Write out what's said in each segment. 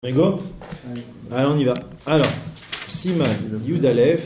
Rigo. Allez, on y va. Alors, Siman, Yud Aleph,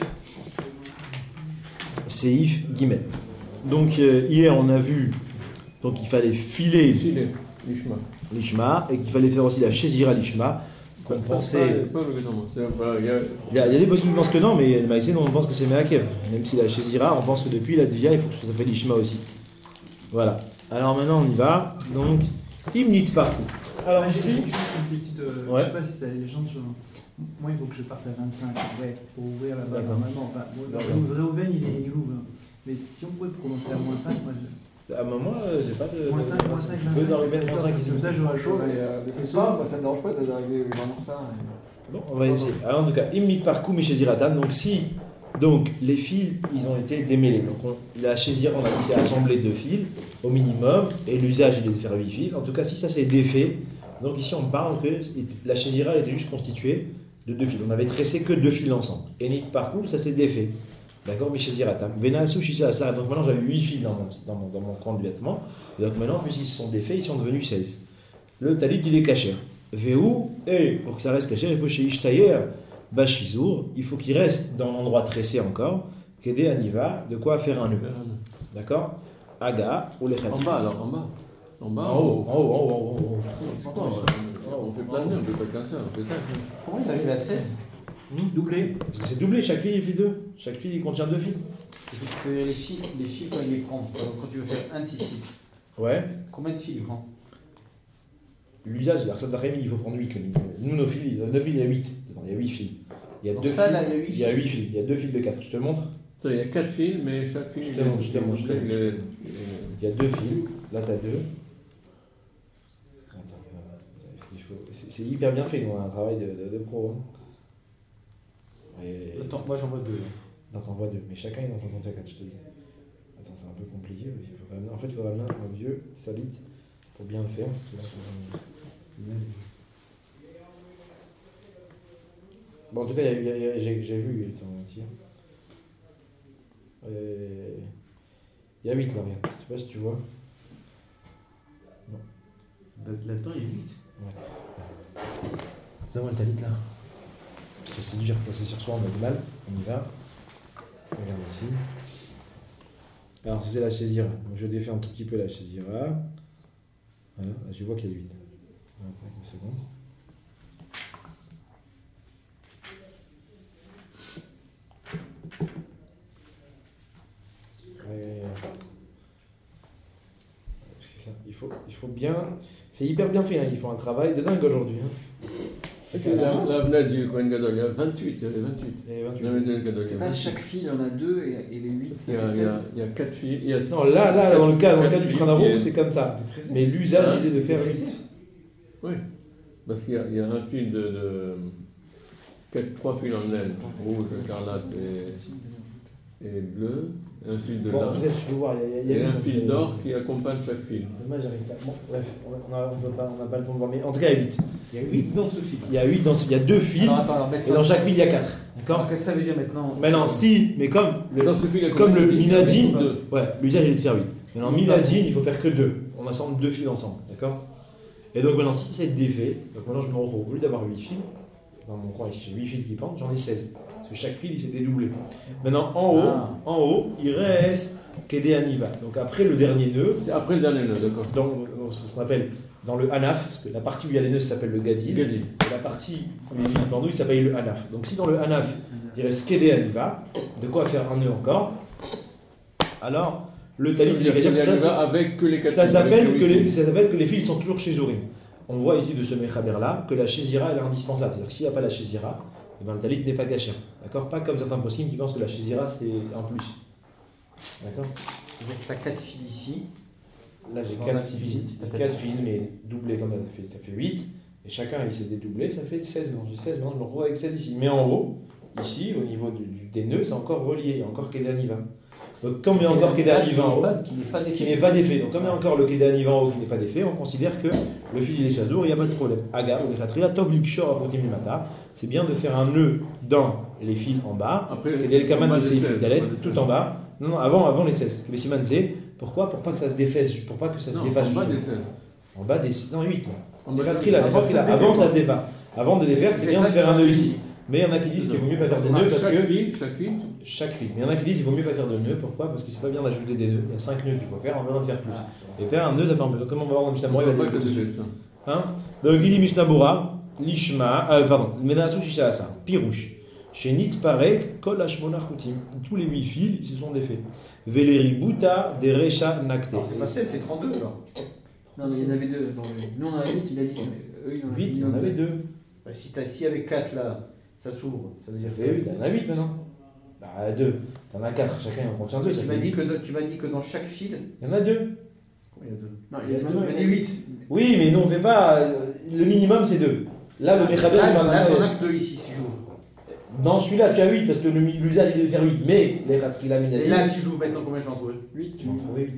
Seif, Gimel. Donc, hier, on a vu qu'il fallait filer l'Ishma et qu'il fallait faire aussi la Shezira l'Ishma. Qu'on pensait. Il y a des possibilités qui pensent que non, mais le Maïsé, on pense que c'est Meakev. Même si la Shezira, on pense que depuis la Devia, il faut que ça fait l'Ishma aussi. Voilà. Alors maintenant, on y va. Donc, Imnit partout. Alors ici, juste une petite, ouais. je sais pas si c'est les gens sur. Moi, il faut que je parte à 25. Ouais, pour ouvrir là-bas normalement. Enfin, Réhouven, il ouvre. Mais si on pouvait commencer à moins 5, moi. À un moment, j'ai pas de. Moins 5, moins 5, Dans Réhouven, moins 5 ici. Comme ça, j'aurai chaud. C'est ça, moi, ça me dérange pas d'arriver vraiment ça. Bon, on va essayer. Alors, en tout cas, Imnit partout, Misheziratan. Donc, si. Donc, les fils, ils ont été démêlés. Donc, la Shezira, on a dit, c'est assembler 2 fils, au minimum, et l'usage, il est de faire 8 fils. En tout cas, si ça c'est défait. Donc ici on parle que la Shezira était juste constituée de 2 fils. On avait tressé que 2 fils ensemble. Et Nit parcours, ça s'est défait. D'accord, mais Shezira tam. Venasu Shisa ça. Donc maintenant j'avais 8 fils dans mon camp de vêtements. Et donc maintenant, puisqu'ils se sont défaits, ils sont devenus 16. Le talit il est caché. Véu, et pour que ça reste caché, il faut chez Ishtayer, Bashizour, il faut qu'il reste dans l'endroit tressé encore, qu'aider Aniva, de quoi faire un nœud. D'accord, Aga ou les En bas alors, en bas. En bas, en haut. On fait plein de nœuds, on fait pas qu'un seul, on fait ça. Comment il a fait la 16 doublé? Parce que c'est doublé, chaque fil il fait 2. Chaque fil il contient 2 fils. Les fils quand il les prend, quand tu veux faire un petit fil, Ouais. combien de fils il prend? L'usage, la recette d'Arémi, il faut prendre 8. Nous, nos fils, il y a 8. Il y a 8 fils. Il y a 2 fils. Là, il y a 8 fils. Il y a 2 fils de 4. Je te montre. Il y a 4 fils, mais chaque fil. Je te montre. Il y a 2 fils. Là, tu as 2. C'est hyper bien fait, on a un travail de pro. Et... Attends, moi j'en vois 2. Non, t'en vois 2, mais chacun il en compte 4, je te dis. Attends, c'est un peu compliqué. En fait, il faudrait amener un vieux salit pour bien le faire. Parce que là, bon, en tout cas, j'ai vu, attends, mentir. Il y a 8 là, regarde. Je sais pas si tu vois. Non. Là-dedans, il y a 8. Ouais. Donne-moi le talit là. Parce que c'est dur, quand c'est sur soi, on a du mal. On y va. Regarde ici. Alors, c'est la Shezira. Donc, je défais un tout petit peu la Shezira. Voilà, là, je vois qu'il y a 8. Attends, une seconde. Il faut bien. C'est hyper bien fait, hein. Ils font un travail de dingue aujourd'hui. Hein. La venette du Kohen Gadol, il y a 28, il y avait 28. C'est pas chaque fil, il y en a 2 et les 8, ça fait 16. Il y a 4 filles. Non, là, dans le cas du Shranarou, c'est comme ça. Mais l'usage, il est de faire 8. Oui, parce qu'il y a un fil de 3 fils en laine, rouge, écarlate et bleu, un fil de lin, et un fil d'or qui accompagne chaque fil. Moi, j'arrive pas. Bon, bref, on n'a pas le temps de voir, mais en tout cas, il y a 8. Il y a 8 dans ce fil. Il y a 2 fils, et dans chaque fil, il y a 4. D'accord. Qu'est-ce que ça veut dire maintenant? Maintenant, si, mais comme le Minadine, ouais, l'usage, il est de faire 8. Maintenant, Minadine, il faut faire que 2. On assemble 2 fils ensemble, d'accord. Et donc, maintenant, si c'est défait, donc maintenant, je me retrouve, au lieu d'avoir 8 fils, dans mon coin ici, j'ai 8 fils qui pendent, j'en ai 16. Parce que chaque fil, il s'est dédoublé. Maintenant, en haut, il reste Kedé Aniva. Donc après le dernier nœud. C'est après le dernier nœud, d'accord. Donc, ce qu'on appelle dans le Hanaf, parce que la partie où il y a les nœuds s'appelle le Gadil. Et la partie où les fils pendent, il s'appelle le Hanaf. Donc si dans le Hanaf, il reste Kedé Aniva, de quoi faire un nœud encore, alors le Talit, il va ça s'appelle que les fils sont toujours chez Zourim. On voit ici de ce Mechaber-là que la Shezira elle est indispensable. C'est-à-dire que s'il n'y a pas la Shezira, le talit n'est pas caché. D'accord. Pas comme certains possibles qui pensent que la Shezira c'est un plus. D'accord. Tu as 4 fils ici. Là j'ai 4 fils, mais doublés comme ça fait 8. Et chacun il s'est dédoublé, ça fait 16. Maintenant j'ai 16, maintenant je me retrouve avec 16 ici. Mais en haut, ici, au niveau des nœuds, c'est encore relié. Il y a encore Kedé Aniva. Donc comme il y a encore Kedé Aniva en haut, qui n'est pas défait. Donc comme il y a encore le Kedé Aniva en haut qui n'est pas défait, on considère que le fil il est chazour, il n'y a pas de problème. Aga ou Khatria, Tov Lukshor Apotim Mata. C'est bien de faire un nœud dans les fils en bas. Kedé le Kaman de Seif Dalet, tout en bas. Non, avant les 16. Les Siman Zé. Pourquoi? Pour pas que ça se défasse. En bas des 16. En bas des. Non, 8. Avant que ça se défasse. Avant de les faire, c'est bien de faire un nœud ici. Mais il y en a qui disent qu'il vaut mieux pas faire des nœuds parce que. Chaque fil. Mais il y en a qui disent qu'il vaut mieux pas faire de nœuds. Pourquoi? Parce que c'est pas bien d'ajouter des nœuds. Il y a 5 nœuds qu'il faut faire, on a besoin de faire plus. Et faire un nœud, ça fait un peu. Comme on va voir dans Mishnah Bora, il va dire tout de suite. Donc il dit Mishnah Bora, Lishma, Menasu Shishasa, Pirouche. Chez Nit Parek, Kol Hashmona Choutim. Tous les 8 fils, ils se sont défaits. Veleri Buta, des Recha Nakte. C'est pas 16, c'est 32 là. Non, mais il y en avait 2. Nous on en avait 8, il a dit. Eux, 8, il y en avait 2. Bah, si t'as 6 avec 4 là, ça s'ouvre. Ça veut dire que 8, il y en a 8 maintenant. Bah 2. T'en as 4, chacun en contient 2. Tu m'as dit que dans chaque fil. Il y en a 2. Il y a 2. Non, il a dit 8. Oui, mais nous on fait pas. Le minimum c'est 2. Là, le Mechaber, il en a que 2 ici, si j'ouvre. Dans celui-là, tu as 8 parce que l'usage il est de faire 8. Mais les Ratrilam, il a dit. Et là, si je l'ouvre maintenant, combien je vais en trouver 8. Tu vas en trouver 8.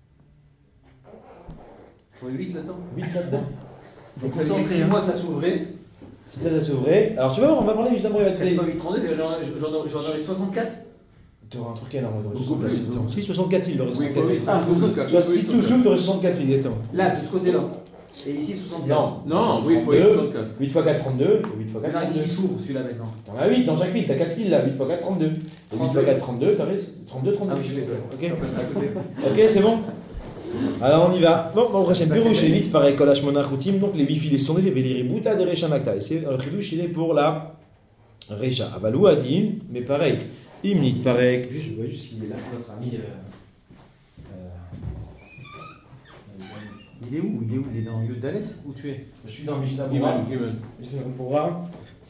Trouver 8 là-dedans 8 là-dedans. Donc ça veut dire que si moi ça s'ouvrait. Si ça s'ouvrait. Alors tu vas voir, on va parler justement. 4 fois 8, 32, j'en aurais 64. Tu auras un truc énorme. Si 64 fils, il aurait 64 fils. Ah, 64. Si tout s'ouvre, tu aurais 64 fils, exactement. Là, de ce côté-là. Et ici 64. Non, oui, il faut 64. 8 x 4, 32. 8 x 4, 32. Ici s'ouvre celui-là maintenant. T'en as 8 dans chaque fil, t'as 4 fils là. 8 x 4, 32. 8 x 4, 32, t'as 32, 32. Ok, c'est bon. Alors on y va. Bon, prochaine Pirouche, les 8 par Kol Hashmona Choutim. Donc les 8 fils sont des Veleri Buta de Recha Nakta. Et c'est le Chidouche, il est pour la Recha. Avalou Adim, mais pareil. Imnit Parek. Je vois juste qu'il est là, notre ami. Il est où? Il est dans Yud Dalet? Où tu es? Je suis dans Mishnah Bora. Mishnah Bora.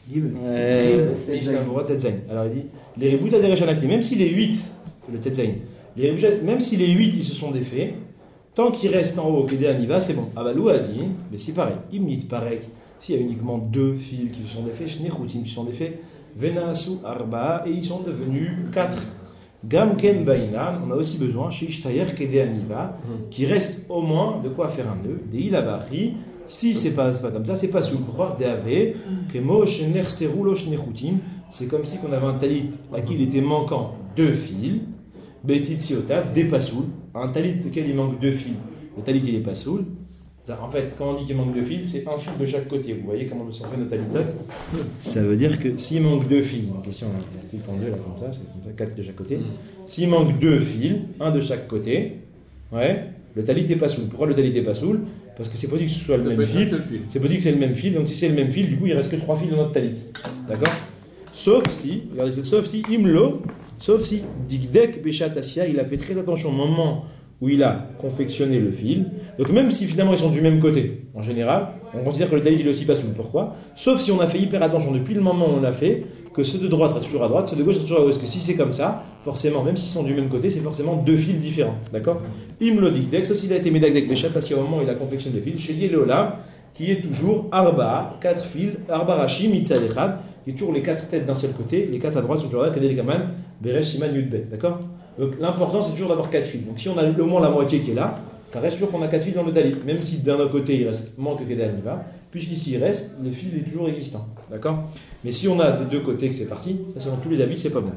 Mishnah Bora Tetzain. Alors il dit les Rebuta de Recha Nakta. Même si les 8, le Tetzain, même si les 8 ils se sont défaits, tant qu'il reste en haut, Kedé Aniva, c'est bon. Avalou a dit, mais c'est pareil. Imnit Parek. S'il y a uniquement 2 fils qui se sont défaits, Shnechoutim qui se sont défaits, Venasu Arba, et ils sont devenus 4. Gamken Bainan, on a aussi besoin, chez Ishtayer Kedé Aniva, qui reste au moins de quoi faire un nœud. Des Ilabari, si c'est pas comme ça, c'est pas sous. Pourquoi Deave, Kemo Shener Serulo Shnechoutim, c'est comme si on avait un talit à qui il était manquant 2 fils. Betit Siotav, des pasoul. Un talit auquel il manque 2 fils. Le talit il est pasoul. En fait, quand on dit qu'il manque 2 fils, c'est un fil de chaque côté. Vous voyez comment sont fait nos talitot? Ça veut dire que s'il manque 2 fils, en question, on a fait en 2 là comme ça, c'est comme ça, 4 de chaque côté. S'il manque 2 fils, un de chaque côté, ouais, le talit est pasoul. Pourquoi le talit est pasoul? Parce que c'est possible que ce soit le même fil. C'est possible que c'est le même fil. Donc si c'est le même fil, du coup il reste que 3 fils dans notre talit. D'accord? Sauf si, regardez, sauf si imlo. Sauf si Digdek Beshatassia, il a fait très attention au moment où il a confectionné le fil. Donc même si finalement ils sont du même côté, en général, on considère que le talit il est aussi pasoul. Pourquoi? Sauf si on a fait hyper attention depuis le moment où on a fait, que ceux de droite restent toujours à droite, ceux de gauche restent toujours à gauche. Parce que si c'est comme ça, forcément, même s'ils sont du même côté, c'est forcément 2 fils différents. D'accord? Imlo Digdek, sauf s'il a été Medagdek Beshatassia au moment où il a confectionné le fil, chez Yelolam, qui est toujours Arba, 4 fils, Arba Rashi, Mitzad Echad, qui est toujours les 4 têtes d'un seul côté, les 4 à droite sont toujours là, Kadel Kaman, Beresh, Siman, Yudbet, d'accord? Donc l'important c'est toujours d'avoir 4 fils. Donc si on a au moins la moitié qui est là, ça reste toujours qu'on a 4 fils dans le talit. Même si d'un autre côté il reste manque Kedé Aniva, puisqu'ici il reste, le fil est toujours existant, d'accord? Mais si on a de deux côtés que c'est parti, ça selon tous les avis c'est pas bon.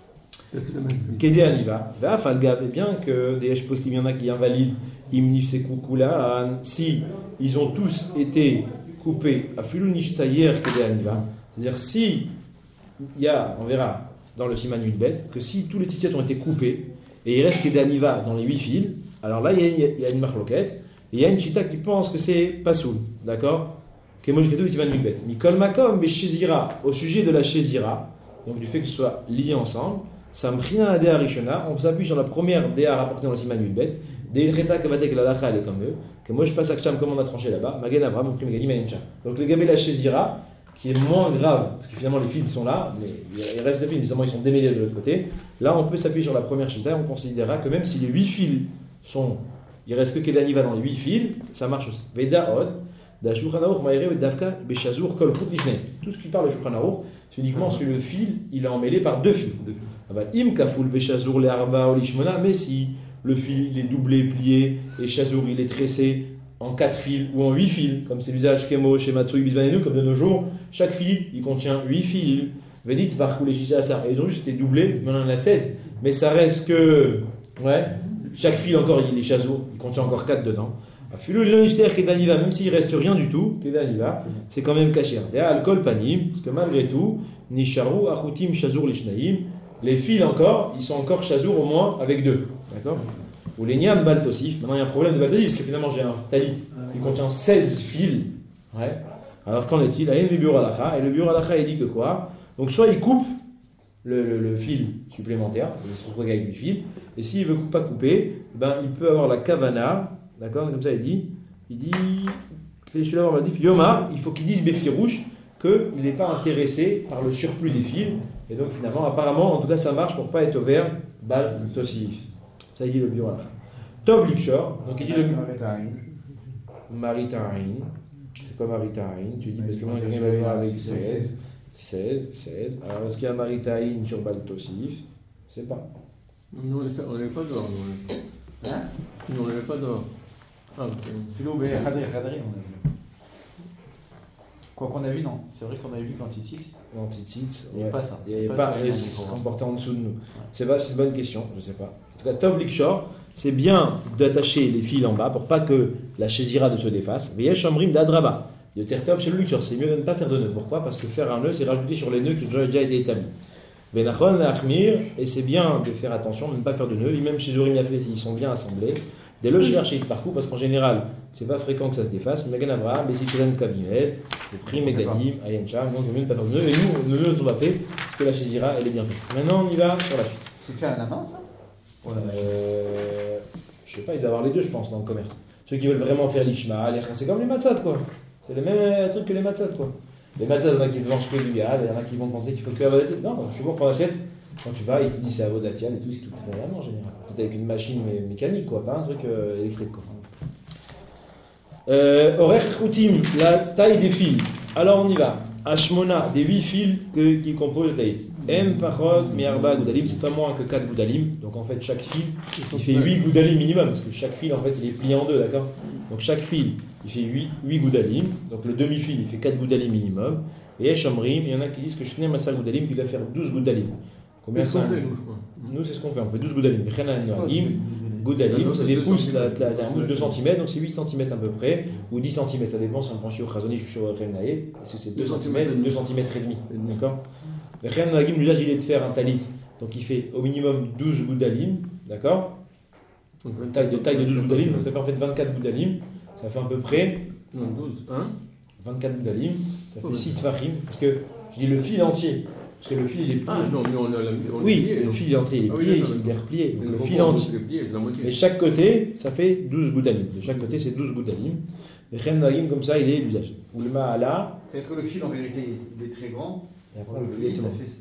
Kedé Aniva, va Falgav, et bien que des Heshpostim, il y en a qui invalident Imnif Sekukula, si ils ont tous été coupés à Filunishtayer Kedé Aniva, c'est-à-dire si il y a, on verra dans le Siman Yudbet, que si tous les titiates ont été coupés et il reste Kedé Aniva dans les 8 fils, alors là il y a une marloquette et il y a une chita qui pense que c'est pasoul, d'accord? Kemoshketou Siman Yudbet. Mikol Makom, mais Shezira, au sujet de la Shezira, donc du fait que ce soit lié ensemble, Samchina Adea Rishona, on s'appuie sur la première Dea rapportée dans le Siman Yudbet, Deil Cheta Kavatek la Lacha, elle est comme eux, que moi je passe à Ksham comme on a tranché là-bas, Magen Avram, Mokrim Gani Maïncha. Donc le Gabé la Shezira, qui est moins grave, parce que finalement les fils sont là, mais il reste de fils, évidemment ils sont démêlés de l'autre côté. Là on peut s'appuyer sur la première chita et on considérera que même si les 8 fils sont, il reste que Kedé Aniva dans les 8 fils, ça marche aussi. Veda Od, Da Shulchan Aruch Maïre Davka Beshazur Kol Chut Lishnei. Tout ce qui parle de Shulchan Aruch, c'est uniquement si le fil il est emmêlé par 2 fils. Im Kaful Beshazur Le Arba ou Lishmona, mais si le fil il est doublé, plié, et Shazur il est tressé en 4 fils ou en 8 fils, comme c'est l'usage Kemo, chez Matsui, Bisbanenu, comme de nos jours, chaque fil il contient 8 fils. Vedit Barkou les Jisha, ils ont juste été doublés, maintenant on en a 16, mais ça reste que, ouais, chaque fil encore, il est Shazur, il contient encore 4 dedans. Même s'il reste rien du tout, c'est quand même caché. Alcool panim, parce que malgré tout, nisharu achutim shazur lishnaim, les fils encore, ils sont encore chazour au moins avec deux. D'accord? Ou les niam baltosif. Maintenant il y a un problème de baltosif, parce que finalement j'ai un talit qui contient 16 fils. Ouais. Alors qu'en est-il? Et le bureau halacha, il dit que quoi? Donc soit il coupe le fil supplémentaire, il se retrouve avec 8 fils, et s'il veut pas couper, ben il peut avoir la kavana, d'accord? Comme ça il dit Yomar, il faut qu'il dise Befirouche qu'il n'est pas intéressé par le surplus des fils, et donc finalement, apparemment, en tout cas ça marche pour pas être ouvert, bal tosif. Ça il dit le bureau halacha. Tov Likshor, donc il dit le Maritain. C'est quoi Maritain? Tu dis parce que moi il va voir avec 16. Alors est-ce qu'il y a Maritain sur Baltosif? Je sais pas. Nous on n'est pas dehors. Hein? Nous on n'est pas dehors. Ah, Philo, mais Khadri, on a vu. Quoi qu'on a vu, non. C'est vrai qu'on avait vu l'antitite. L'antitite, il n'y a pas ça. Il n'y a pas ce qu'on portait en dessous de nous. C'est une bonne question, je ne sais pas. En tout cas, Tov Likshor, c'est bien d'attacher les fils en bas pour pas que la chézira ne se défasse. Veyesh Amrim d'Adraba. De Tertov chez le Likshor, c'est mieux de ne pas faire de nœud. Pourquoi? Parce que faire un nœud, c'est rajouter sur les nœuds qui ont déjà été établis. Benachon Achmir, et c'est bien de faire attention de ne pas faire de nœud. Même chez Zorim Yafé, ils sont bien assemblés. Dès le chercher parcours, parce qu'en général, c'est pas fréquent que ça se défasse. Megan Avraham, Bessikiran Kavimet, le prix Megadim, Ayenchar, donc il ne mieux de pas faire de nœud. Et nous, nos nœuds ne sont pas faits, parce que la chézira, elle est bien faite. Maintenant, on y va sur la suite. C'est fait à la main, ça? Je sais pas, il doit y avoir les deux, je pense, dans le commerce. Ceux qui veulent vraiment faire l'ishma, c'est comme les matzot, quoi. C'est le même truc que les matzot, quoi. Les matzot, il y en a qui te vendent que du gars, il y en a qui vont penser qu'il faut que Avodatia. Non, je suis bon qu'on achète. Quand tu vas, il te dit c'est Avodatia et tout, c'est tout fait vraiment en général. Peut-être avec une machine mécanique, quoi, pas un truc électrique, quoi. Orech Koutim, la taille des fils. Alors on y va. Hashmona, des 8 fils qui composent le taït. M Pachot, Miarba, Goudalim, c'est pas moins que 4 Goudalim. Donc en fait, chaque fil, il fait 8 Goudalim minimum, parce que chaque fil, en fait, il est plié en deux, d'accord? Donc chaque fil, il fait 8 Goudalim. Donc le demi-fil, il fait 4 Goudalim minimum. Et Eshomrim, il y en a qui disent que Shne Massa Goudalim, qui doit faire 12 Goudalim. Combien ça fait, nous, je crois? Nous, c'est ce qu'on fait. On fait 12 Goudalim. Goudalim, ça dépousse un pouce 2 cm, donc c'est 8 cm à peu près, ou 10 cm, ça dépend si on prend Shiur Chazoni, Shiur Remnaïe, parce que c'est 2 cm ou 2 cm et demi. D'accord? Le Remnaïm, l'usage, il est de faire un talit, donc il fait au minimum 12 Goudalim, d'accord? Taille de 12 Goudalim, donc ça fait en fait 24 Goudalim, ça fait à peu près. Non, 12, 24 Goudalim, ça fait 6 Tfachim, parce que je dis le fil entier. Parce que le fil il est plié. Ah non, mais on oui, plié, le fil il est plié, il est replié. Donc le fil entier. Et chaque côté, ça fait 12 Goudalim. De chaque côté, c'est 12 Goudalim. Et Chem Nagim, comme ça, il est l'usage. Ou le Ma'ala. C'est-à-dire que le fil, en vérité, il est très grand. Et après, on le plie,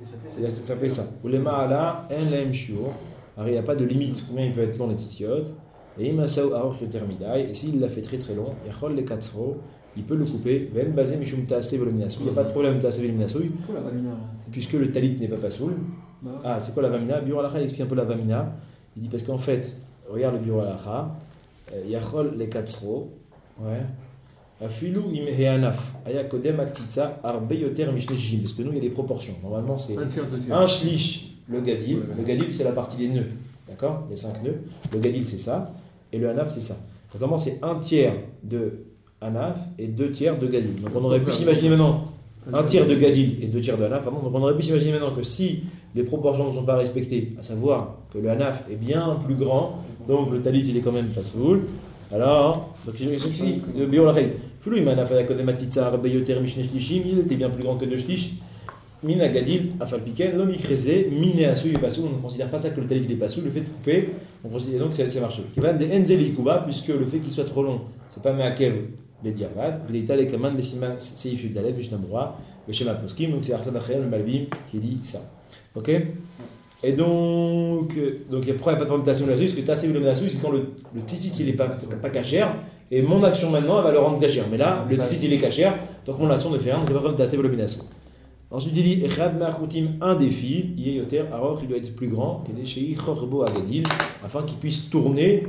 ça fait ça. Ou le Ma'ala, en l'aim shiur. Alors, il n'y a pas de limite combien il peut être long les titiotes. Et Imasaou Aoch le Termidai. Et s'il l'a fait très très long, Yachol les 4 il peut le couper. Ben basé Mishum Taase Voluminasou. Il n'y a pas de problème Taase Voluminasou. Puisque le talit n'est pas pasoul. Ah, c'est quoi la vamina? Bureau Alacha, il explique un peu la vamina. Il dit parce qu'en fait, regarde le bureau Alacha. Yachol les 4 ouais. Afilou imheanaf. Aya kodem aktitsa arbe yoter mishneshim. Parce que nous, il y a des proportions. Normalement, c'est un shlish le gadil. Le gadil, c'est la partie des nœuds. D'accord? Les 5 nœuds. Le gadil, c'est ça. Et le hanaf, c'est ça. Donc, comment c'est un tiers de Hanaf et 2 tiers de Gadil. Donc on aurait pu s'imaginer maintenant 1 tiers de Gadil et 2 tiers de Hanaf. Donc on aurait pu s'imaginer maintenant que si les proportions ne sont pas respectées, à savoir que le Hanaf est bien plus grand, donc le talit il est quand même pas soul, alors, donc le biolachel, Fulou Hanaf à côté Matitsa, Arbeyoter Mishne Shlishim, il était bien plus grand que 2 Shlish. Mina Gadil, Afalpiken, Lomikrézé, Miné Asou et Passou, on ne considère pas ça que le talit il est pas soul, le fait de couper, on considère donc c'est marché. Qui va des Enzelikuva, puisque le fait qu'il soit trop long, c'est pas Meakev. Bediavad, Vleita les commandes Bessima Seif Yudaleb, Mishnamroa, Beshema Poskim, donc c'est Arsad Achem, le Malbim, qui dit ça. Ok? Et donc il n'y a pas de problème de Tassé Voluminasou, parce que Tassé Voluminasou, c'est quand le titit il n'est pas cachère, et mon action maintenant, elle va le rendre cachère. Mais là, le titit il est cachère, donc mon action ne fait rien, donc il n'y a pas de problème de Tassé Voluminasou. Ensuite, il dit Echad Ma'choutim, un des fils, Yeyoter, alors il doit être plus grand, que des Shei Chorbo Agadil, afin qu'il puisse tourner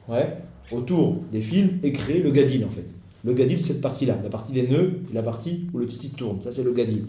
autour des fils et créer le gadil en fait. Le gadil, c'est cette partie-là, la partie des nœuds, la partie où le titit tourne. Ça, c'est le gadil.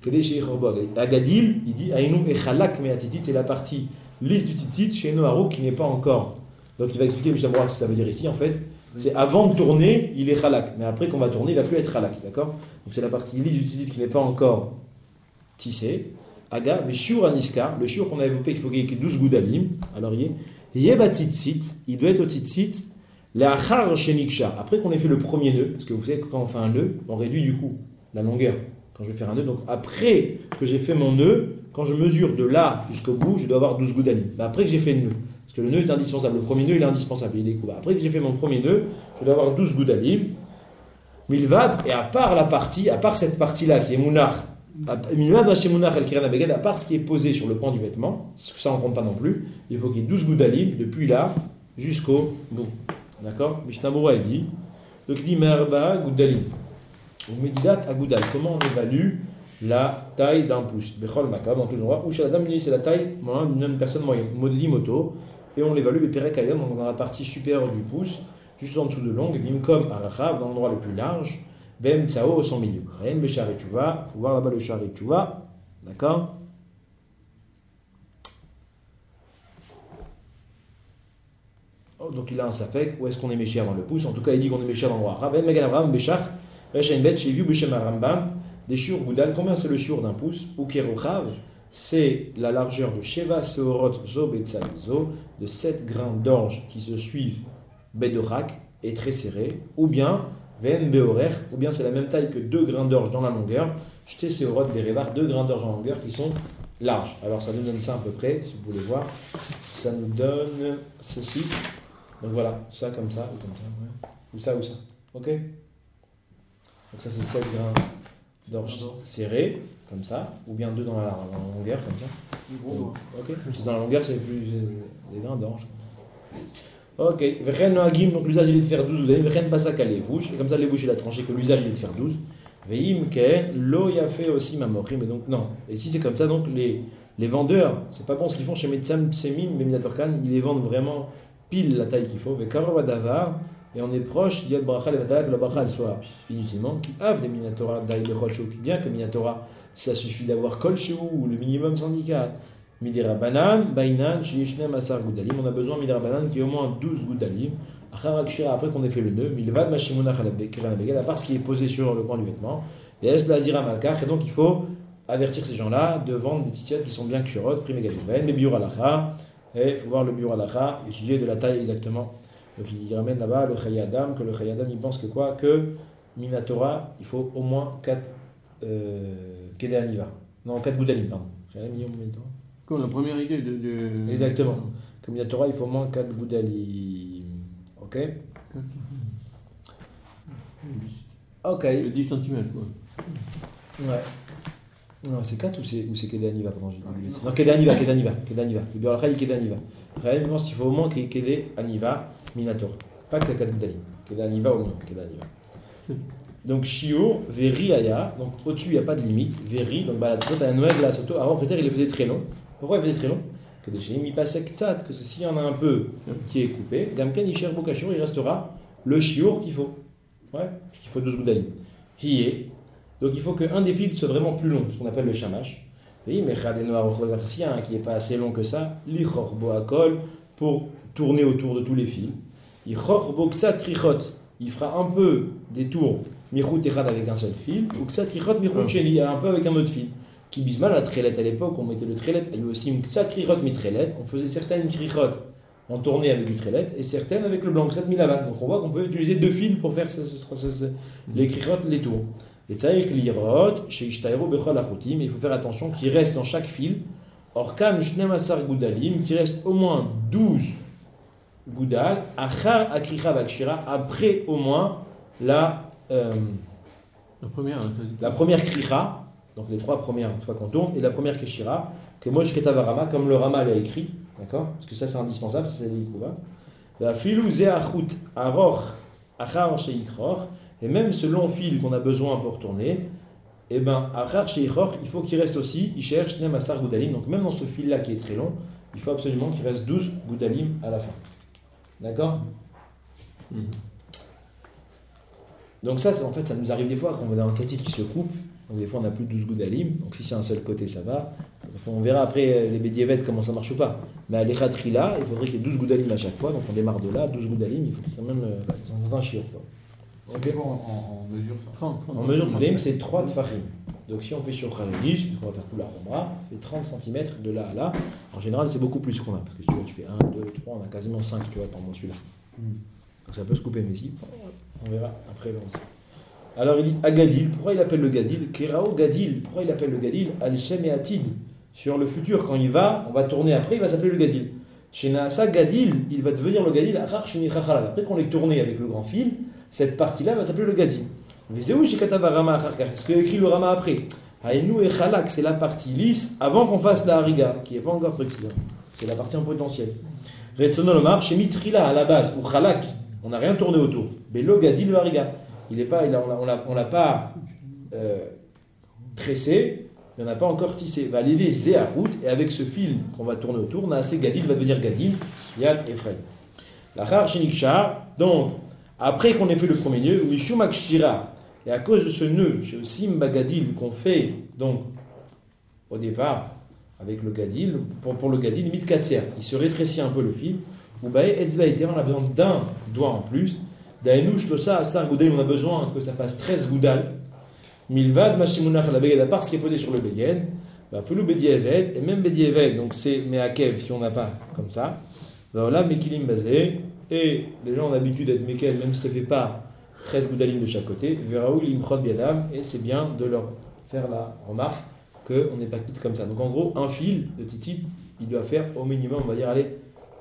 La gadil, il dit Aïnou echalak me'atitit, c'est la partie lisse du titit chez Noharou qui n'est pas encore. Donc, il va expliquer justement ce que ça veut dire ici. En fait, C'est avant de tourner, il est halak. Mais après qu'on va tourner, il ne va plus être halak. D'accord? Donc c'est la partie lisse du tzitzit qui n'est pas encore tissée. Aga, mais shiur aniskar, le shiur qu'on a évoqué, il faut qu'il y ait 12 goudalim. Alors il y a tzitzit, il doit être au tzitzit, l'achar sheniksha. Après qu'on ait fait le premier nœud, parce que vous savez que quand on fait un nœud, on réduit du coup la longueur. Quand je vais faire un nœud, donc après que j'ai fait mon nœud, quand je mesure de là jusqu'au bout, je dois avoir 12 goudalim. Mais après que j'ai fait le nœud, parce que le nœud est indispensable, le premier nœud il est indispensable, il est couvert. Après que j'ai fait mon premier nœud, je dois avoir 12 goudalim, milvad, et à part cette partie-là qui est mounach, à part ce qui est posé sur le pan du vêtement, ça on ne compte pas non plus, il faut qu'il y ait 12 goudalim depuis là jusqu'au bout. D'accord? Mishnah Berurah il dit, donc il dit merba goudalim. Ou medidat agoudal. Comment on évalue la taille d'un pouce? Bechol makab, dans tout endroit. Ou chez la dame, c'est la taille d'une personne moyenne. Modeli moto. Et on l'évalue, le perek ayam, dans la partie supérieure du pouce, juste en dessous de l'ongle, bimkom arachav, dans l'endroit le plus large, bem tsao au son milieu. Rien bechar et tchouva. Il faut voir là-bas le char et tchouva. D'accord? Oh, donc il a un safek. Où est-ce qu'on est méché avant le pouce? En tout cas, il dit qu'on est méché dans l'endroit arabe. Bem megan avram bechar. J'ai vu B'Shem Rambam des shiur goudal. Combien c'est le shiur d'un pouce? Ou keruchav, c'est la largeur de Sheva Seorot Zo Betzazo, de 7 grains d'orge qui se suivent Bedorak et très serré. Ou bien Vem Beorer, ou bien c'est la même taille que 2 grains d'orge dans la longueur. Jete Seorot Berevar, 2 grains d'orge en longueur qui sont larges. Alors ça nous donne ça à peu près, si vous voulez voir. Ça nous donne ceci. Donc voilà, ça comme ça, ou comme ça. Ouais. Ou ça, ou ça. Ok? Donc ça c'est 7 grains d'orge serrés, comme ça, ou bien 2 dans la longueur, comme ça. Ok, dans la longueur c'est plus des grains d'orge. Ok, Vechen Noagim, donc l'usage il est de faire 12 Udaim, Vechen Pasak à l'évouche, et comme ça l'évouche il a tranché que l'usage il est de faire 12. Veim Ken, Lo Yafe aussi Mamochim, mais donc non. Et si c'est comme ça, donc les vendeurs, c'est pas bon ce qu'ils font chez Metzam Tsemim, Meminatorkan, ils les vendent vraiment pile la taille qu'il faut. Vekarov Adavar. Et on est proche, Yad Bracha le Batalak, que la Bracha elle soit inutilement, qui have des Minatora d'ail de Kolchou, bien que Minatora, ça suffit d'avoir Kolchou, ou le minimum syndicat. Midera Banan, Bainan, Shishnem Asar Goudalim, on a besoin Midera Banan qui est au moins 12 Goudalim. Après qu'on ait fait le nœud, Milvad Mashimunach à part ce qui est posé sur le pan du vêtement, et Es Lazira Malkach, et donc il faut avertir ces gens-là de vendre des titiates qui sont bien kshurot, Primegadoven, mais Biur Alacha, et il faut voir le Biur Alacha, le sujet de la taille exactement. Donc il ramène là-bas le Chayadam, que le Chayadam il pense que quoi? Que Minatora, il faut au moins 4 Kedé Aniva. Non, 4 Goudalim, pardon. J'avais mis au Minatora. Comme la première idée de... Exactement. Que Minatora, il faut au moins 4 Goudalim. Ok? 4 Ok. 10 cm quoi. Ouais. Non, c'est 4 ou c'est Kedé Aniva? Pardon, j'ai dit. Non, Kedé Aniva. Le Biorachai, Kedé Aniva. Après, il pense qu'il faut au moins Kedé Aniva. Minatora. Pas que 4 Goudalim. Kedé Aniva au moins. Kedé Aniva. Donc, Shiur, Veri Aya. Donc, au-dessus, il n'y a pas de limite. Veri. Donc, bah, tu as un Noël là, Soto. Alors, il les faisait très long. Pourquoi il faisait très long? Que des chéim, il passait que s'il y en a un peu qui est coupé, Gamken, Isher Bokashur, il restera le Shiur qu'il faut. Ouais, parce qu'il faut 12 Goudalim. Hiye. Donc, il faut qu'un des fils soit vraiment plus long, ce qu'on appelle le Shamash. Oui, mais s'il y a un qui n'est pas assez long que ça, Lichor Boakol, pour tourner autour de tous les fils. Il fera un peu des tours Michout Echad avec un seul fil, ou Ksat Krichot Michout Sheni, un peu avec un autre fil. Qui bismal la trélet à l'époque, on mettait le trélet, il y a aussi une Ksat Krichot mitrélet, on faisait certaines Krichot en tournée avec du trélet et certaines avec le blanc, Ksat Milavan. Donc on voit qu'on peut utiliser 2 fils pour faire les Krichot, les tours. Et Tsaïk Lirot, chez Ishtaïro Bechol Achutim, il faut faire attention qu'il reste dans chaque fil, Orkan Shnem Asar Goudalim, qui reste au moins 12 Goudal, Achar Akricha Bakshira, après au moins la première Kricha, donc les 3 premières fois qu'on tourne, et la première Keshira, que Mosh Ketavarama, comme le Rama l'a écrit, d'accord? Parce que ça c'est indispensable, c'est l'Ikouva. La Filou Zeachut Aroch Achar Sheikroch, et même ce long fil qu'on a besoin pour tourner, et ben Achar Sheikroch, il faut qu'il reste aussi, il cherche Nem Asar Goudalim, donc même dans ce fil-là qui est très long, il faut absolument qu'il reste 12 Goudalim à la fin. D'accord? Donc ça, en fait, ça nous arrive des fois quand on a un tzatzit qui se coupe. Donc des fois, on n'a plus de 12 Goudalim. Donc si c'est un seul côté, ça va. On verra après les Bédiévètes comment ça marche ou pas. Mais à l'Echatrila, il faudrait qu'il y ait 12 goudalim à chaque fois. Donc on démarre de là, 12 goudalim, il faut quand même dans un chiot. Okay. En mesure ça. En mesure du goudalim, c'est 3 tfachim. Donc si on fait sur Khalilish, puisqu'on va faire tout la Roma, on fait 30 cm de là à là. En général, c'est beaucoup plus qu'on a. Parce que tu fais 1, 2, 3, on a quasiment 5, tu vois, par mois celui-là. Donc ça peut se couper, mais si. On verra après. Alors il dit Agadil, pourquoi il appelle le Gadil? Kerao Gadil, pourquoi il appelle le Gadil? Al-Shem et Atid. Sur le futur, quand il va, on va tourner après, il va s'appeler le Gadil. Chez Naasa Gadil, il va devenir le Gadil. Après qu'on l'ait tourné avec le grand fil, cette partie-là va s'appeler le Gadil. Ce que écrit le Rama après. Haïnou et Khalak, c'est la partie lisse avant qu'on fasse la Hariga, qui n'est pas encore truc, c'est la partie en potentiel. Retsono Omar, chez Mitrila à la base, ou Khalak, on n'a rien tourné autour. Belo Gadil le Hariga. On l'a pas tressé, on n'a pas encore tissé. Va lever Zéafout, et avec ce fil qu'on va tourner autour, Naasé Gadil va devenir Gadil, Yad Ephraim. La Char Shenikshar, donc, après qu'on ait fait le premier nœud, Mishumak Shira, et à cause de ce nœud, chez Simba Gadil, qu'on fait, donc, au départ, avec le Gadil, pour le Gadil, limite 4 serres, il se rétrécit un peu le fil, ou Bae Etzba Eteran, on a besoin d'un doigt en plus. Daenouch, Losa, Asar Goudal, on a besoin que ça fasse 13 goudal. Milvad, Mashimunach, la Beged, à part ce qui est posé sur le Beged, Felou Bedieved, et même Bedieved, donc c'est Meakev, si on n'a pas comme ça. Voilà, Mekilim Bazé, et les gens ont l'habitude d'être Mekel, même si ça ne fait pas 13 goudalim de chaque côté. Veraou, Limchot, Biadam, et c'est bien de leur faire la remarque qu'on n'est pas quitte comme ça. Donc en gros, un fil de titit, il doit faire au minimum, on va dire, allez,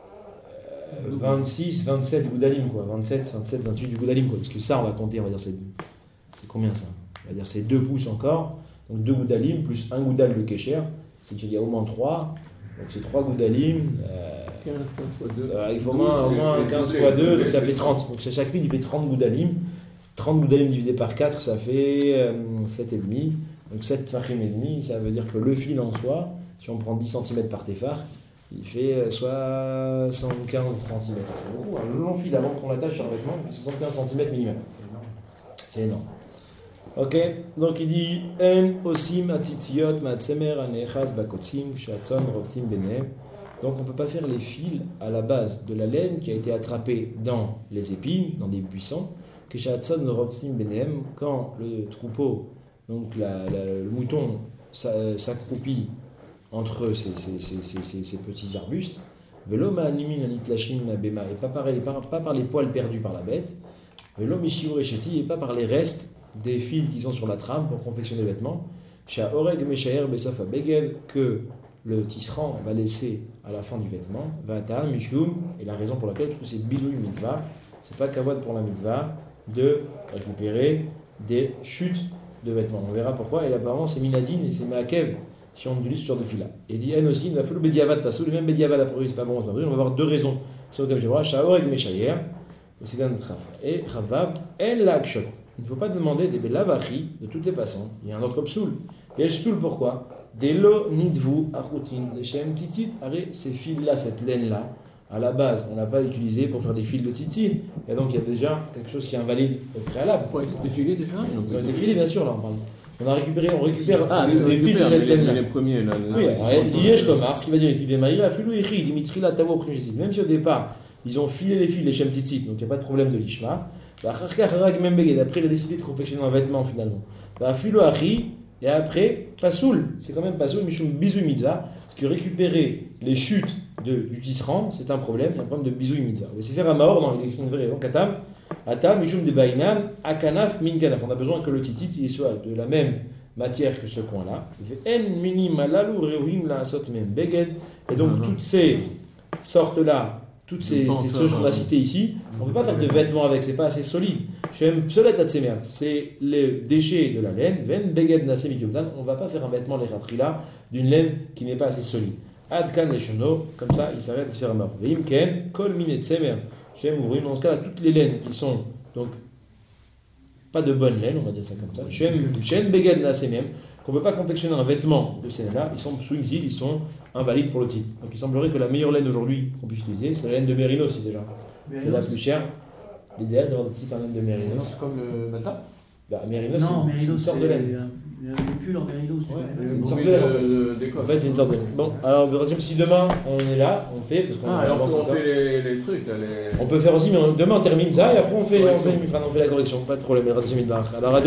26, 27 goudalim, quoi. 27, 28 du goudalim, quoi. Parce que ça, on va compter, on va dire, c'est combien ça? On va dire, c'est 2 pouces encore. Donc 2 goudalim plus 1 goudal de kécher. C'est qu'il y a au moins 3. Donc c'est 3 goudalim. 15 fois 2. Il faut au moins 15 fois 2, donc ça fait 30. Donc chaque fil, il fait 30 goudalim. 30 goudalim divisé par 4, ça fait 7,5. Donc 7 tfachim et demi, ça veut dire que le fil en soi, si on prend 10 cm par téphar, il fait 75 cm. C'est beaucoup, un long fil avant qu'on l'attache sur un vêtement, il fait 75 cm minimum. C'est énorme. Ok, donc il dit En osim atitiot matsemer anechas bakotsim shatzon rovtim benem. Donc on ne peut pas faire les fils à la base de la laine qui a été attrapée dans les épines, dans des buissons, que shatzon rovtim benem, quand le troupeau, donc le mouton s'accroupit entre ces petits arbustes, velo ma'animin anitlashim bema, et pas par les poils perdus par la bête, velo mishiur echeti, et pas par les restes des fils qui sont sur la trame pour confectionner les vêtements, chez oreg meshaer besof begel, que le tisserand va laisser à la fin du vêtement, vata mishum, et la raison pour laquelle, parce que c'est bisouy mitzvah, c'est pas kavod pour la mitzvah de récupérer des chutes de vêtements. On verra pourquoi, et apparemment c'est minadine et c'est maakev si on utilise ce genre de fil-là. Et dit en aussi, il va falloir le bédiavad, parce que le même bédiavad a priori c'est pas bon, on va avoir 2 raisons. C'est comme je vois, shaoreg meshayer, c'est dans notre raf. Et chavav, en l'akshot. Il ne faut pas demander des belavachi de toutes les façons. Il y a un autre psoul. Et le psoul pourquoi? Delo nidvu achutin leshem titit. Arrête, ces fils-là, cette laine-là, à la base, on n'a pas utilisé pour faire des fils de titit. Et donc il y a déjà quelque chose qui est invalide au préalable. Pourquoi ils ont été filés déjà? Ils ont été filés, bien sûr, là on parle. On récupère des fils de cette laine-là. Les premiers, là. Oui, Yesh Komar, ce qui va dire ici, même si au départ, ils ont filé les fils, les shem titit, donc il n'y a pas de problème de l'ishma. Après, il a décidé de confectionner un vêtement finalement. Et après, pasoul, c'est quand même pasoul, mishum bisou mitzvah, parce que récupérer les chutes du tisserand, c'est un problème, il y a un problème de bisou mitzvah. C'est faire un maor, non, il écrit une vraie raison. Katam, atam, mishum de bainam, akanaf, min kanaf. On a besoin que le titit il soit de la même matière que ce coin-là. Et donc, toutes ces sortes-là, toutes ces choses qu'on a citées ici, on ne peut pas faire de vêtements avec, c'est pas assez solide. C'est les déchets de la laine, on ne va pas faire un vêtement les là d'une laine qui n'est pas assez solide. Adkan les chenots, comme ça il s'arrête de se faire mort. Veimken, kol minet semer, dans ce cas toutes les laines qui sont donc pas de bonne laine, on va dire ça comme ça. Shem beged nasemem, qu'on ne peut pas confectionner un vêtement de ces laines-là, ils sont sous-imsides, ils sont invalides pour le titre. Donc il semblerait que la meilleure laine aujourd'hui qu'on puisse utiliser, c'est la laine de Mérinos aussi déjà. C'est la plus chère. L'idéal c'est d'avoir des titres en laine de Mérinos. C'est comme le Malta? Mérinos, c'est une sorte de laine. Il y a des pulls en mérino, si tu Ouais. veux. C'est une sorte d'Écosse. En fait, c'est une sorte de. Bon, alors, si demain on est là, on fait. Parce qu'on alors commence on encore. fait les trucs. On peut faire aussi, mais demain on termine ça et après on fait Correction. la correction. Pas de problème, alors à